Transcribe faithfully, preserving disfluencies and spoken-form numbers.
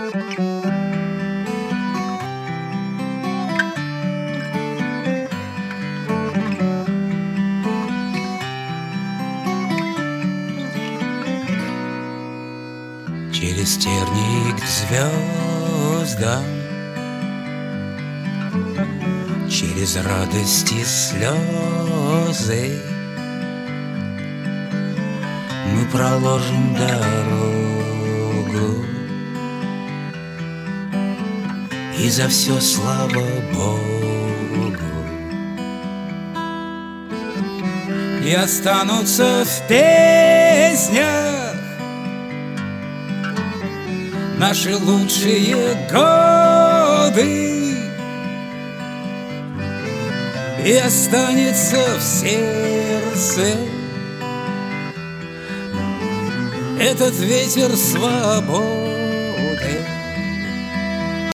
Через терник к звездам, через радости слезы мы проложим дорогу, и за все слава Богу. И останутся в песнях наши лучшие годы, и останется в сердце этот ветер свободы.